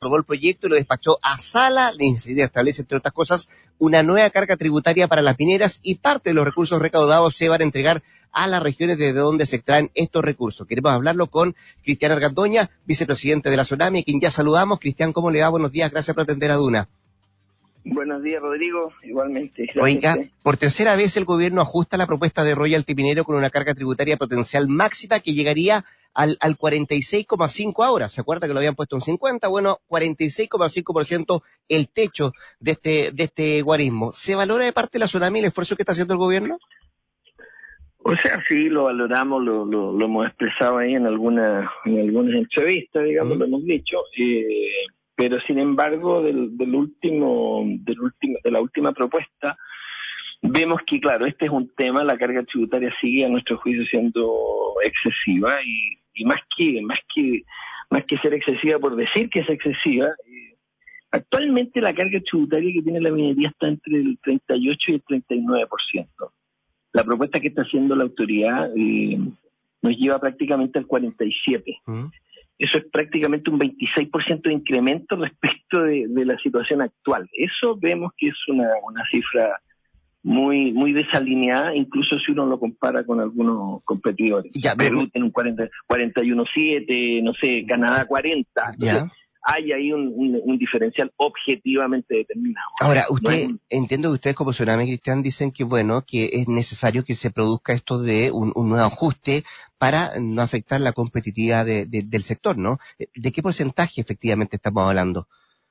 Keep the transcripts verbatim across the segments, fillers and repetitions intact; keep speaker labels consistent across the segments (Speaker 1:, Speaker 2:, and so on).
Speaker 1: aprobó el proyecto y lo despachó a sala. La iniciativa establece, entre otras cosas, una nueva carga tributaria para las mineras y parte de los recursos recaudados se van a entregar a las regiones desde donde se extraen estos recursos. Queremos hablarlo con Cristian Argandoña, vicepresidente de la SONAMI, a quien ya saludamos. Cristian, ¿cómo le va? Buenos días, gracias por atender a Duna.
Speaker 2: Buenos días, Rodrigo, igualmente. Gracias.
Speaker 1: Oiga, por tercera vez el gobierno ajusta la propuesta de Royalty Minero con una carga tributaria potencial máxima que llegaría al, al cuarenta y seis coma cinco ahora. ¿Se acuerda que lo habían puesto en cincuenta? Bueno, cuarenta y seis coma cinco por ciento el techo de este, de este guarismo. ¿Se valora de parte de la SONAMI el esfuerzo que está haciendo el gobierno?
Speaker 2: O sea, sí, lo valoramos, lo, lo, lo hemos expresado ahí en algunas en algunas entrevistas, digamos, ¿Mm? Lo hemos dicho, eh, pero sin embargo, del, del último, del último, de la última propuesta, vemos que, claro, este es un tema, la carga tributaria sigue a nuestro juicio siendo excesiva y, y más que, más que, más que ser excesiva por decir que es excesiva, eh, actualmente la carga tributaria que tiene la minería está entre el treinta y ocho y el treinta y nueve por ciento. La propuesta que está haciendo la autoridad eh, nos lleva prácticamente al cuarenta y siete por ciento. ¿Mm? Eso es prácticamente un veintiséis por ciento de incremento respecto de, de la situación actual. Eso vemos que es una, una cifra muy muy desalineada, incluso si uno lo compara con algunos competidores. Ya, Perú pero... tiene un cuarenta, cuarenta y uno coma siete, no sé, Canadá cuarenta. Entonces, ya. Hay ahí un, un, un diferencial objetivamente determinado.
Speaker 1: Ahora, usted, no un... entiendo que ustedes como SONAMI, Cristian, dicen que bueno, que es necesario que se produzca esto de un, un nuevo ajuste para no afectar la competitividad de, de, del sector, ¿no? ¿De qué porcentaje efectivamente estamos hablando?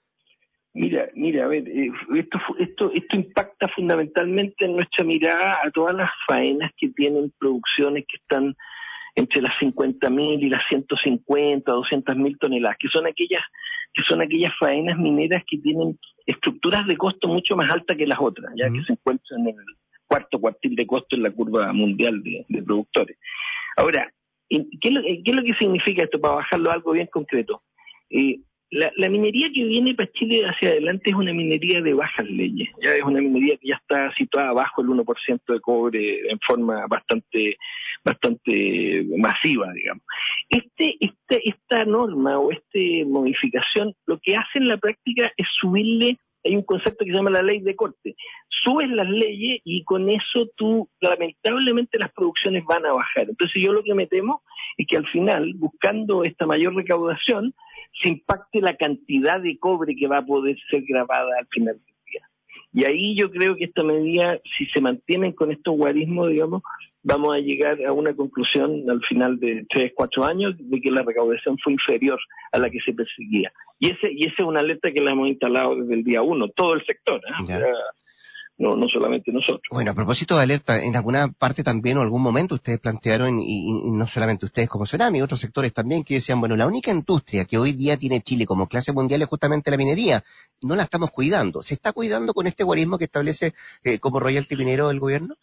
Speaker 2: Mira, mira, a ver, eh, esto, esto, esto impacta fundamentalmente en nuestra mirada a todas las faenas que tienen producciones que están entre las cincuenta mil y las ciento cincuenta, doscientas mil toneladas, que son aquellas que son aquellas faenas mineras que tienen estructuras de costo mucho más altas que las otras, ya mm. que se encuentran en el cuarto cuartil de costo en la curva mundial de, de productores. Ahora, ¿qué es, lo, ¿qué es lo que significa esto? Para bajarlo a algo bien concreto. Eh, la, la minería que viene para Chile hacia adelante es una minería de bajas leyes, ya es una minería que ya está situada bajo el uno por ciento de cobre en forma bastante bastante masiva, digamos. Este, este, esta norma o esta modificación lo que hace en la práctica es subirle, hay un concepto que se llama la ley de corte, subes las leyes y con eso tú, lamentablemente las producciones van a bajar. Entonces yo lo que me temo es que al final, buscando esta mayor recaudación, se impacte la cantidad de cobre que va a poder ser grabada al final del día. Y ahí yo creo que esta medida, si se mantienen con estos guarismos, digamos, vamos a llegar a una conclusión al final de tres, cuatro años de que la recaudación fue inferior a la que se perseguía. Y ese y esa es una alerta que la hemos instalado desde el día uno, todo el sector, ¿eh? O sea, no, no solamente nosotros.
Speaker 1: Bueno, a propósito de alerta, en alguna parte también o algún momento ustedes plantearon, y, y no solamente ustedes como SONAMI, otros sectores también que decían, bueno, la única industria que hoy día tiene Chile como clase mundial es justamente la minería. No la estamos cuidando. ¿Se está cuidando con este guarismo que establece eh, como royalty minero el gobierno?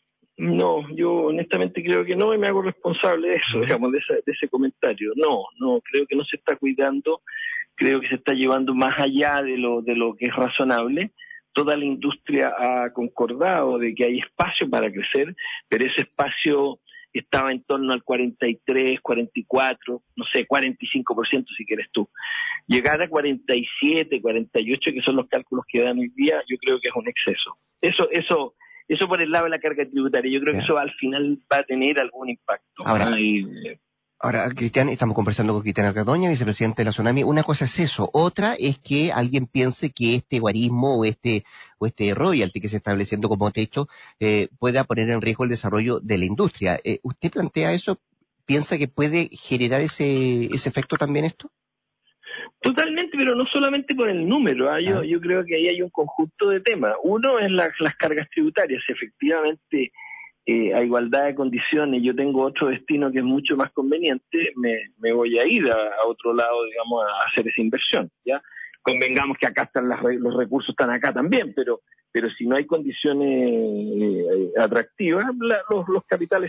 Speaker 2: No, yo honestamente creo que no y me hago responsable de eso, digamos, de, esa, de ese comentario. No, no, creo que no se está cuidando, creo que se está llevando más allá de lo, de lo que es razonable. Toda la industria ha concordado de que hay espacio para crecer, pero ese espacio estaba en torno al cuarenta y tres, cuarenta y cuatro, no sé, cuarenta y cinco por ciento si quieres tú. Llegar a cuarenta y siete, cuarenta y ocho, que son los cálculos que dan hoy día, yo creo que es un exceso. Eso, eso, eso por el lado de la carga tributaria, yo creo claro. que eso al final va a tener algún impacto.
Speaker 1: Ahora,
Speaker 2: ¿no? y,
Speaker 1: Ahora, Cristian, estamos conversando con Cristian Argandoña, vicepresidente de la SONAMI. Una cosa es eso, otra es que alguien piense que este guarismo o este o este royalty que se está estableciendo como techo eh, pueda poner en riesgo el desarrollo de la industria. Eh, ¿Usted plantea eso? ¿Piensa que puede generar ese ese efecto también esto?
Speaker 2: Totalmente, pero no solamente por el número. ¿eh? Yo, ah. yo creo que ahí hay un conjunto de temas. Uno es la, las cargas tributarias. Efectivamente, Eh, a igualdad de condiciones, yo tengo otro destino que es mucho más conveniente, me, me voy a ir a, a otro lado, digamos, a hacer esa inversión, ¿ya? Convengamos que acá están las, los recursos, están acá también, pero pero si no hay condiciones eh, atractivas, la, los, los capitales...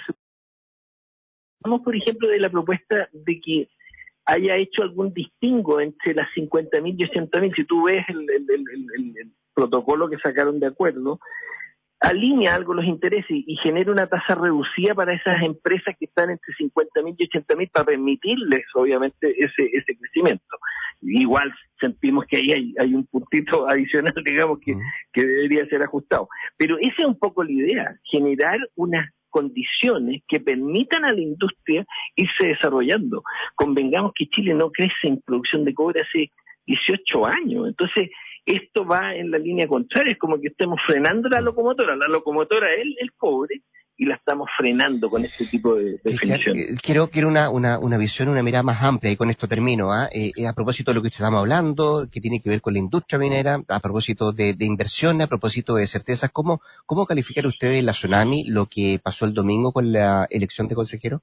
Speaker 2: Vamos, por ejemplo, de la propuesta de que haya hecho algún distingo entre las cincuenta mil y ochenta mil. Si tú ves el, el, el, el, el protocolo que sacaron de acuerdo, alinea algo los intereses y genera una tasa reducida para esas empresas que están entre cincuenta mil y ochenta mil para permitirles, obviamente, ese ese crecimiento. Igual sentimos que ahí hay, hay un puntito adicional, digamos, que, que debería ser ajustado. Pero esa es un poco la idea, generar unas condiciones que permitan a la industria irse desarrollando. Convengamos que Chile no crece en producción de cobre hace dieciocho años, entonces esto va en la línea contraria, es como que estemos frenando la locomotora, la locomotora es el, el cobre, y la estamos frenando con este tipo de definición.
Speaker 1: Quiero, quiero una, una, una visión, una mirada más amplia, y con esto termino, ¿ah? Eh, a propósito de lo que estamos hablando, que tiene que ver con la industria minera, a propósito de, de inversiones, a propósito de certezas, ¿cómo, cómo calificar ustedes la Tsunami, lo que pasó el domingo con la elección de consejero?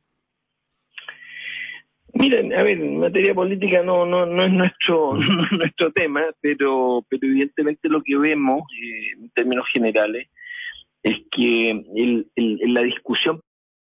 Speaker 2: Miren, a ver, en materia política no no no es nuestro no es nuestro tema, pero pero evidentemente lo que vemos eh, en términos generales es que el, el, la discusión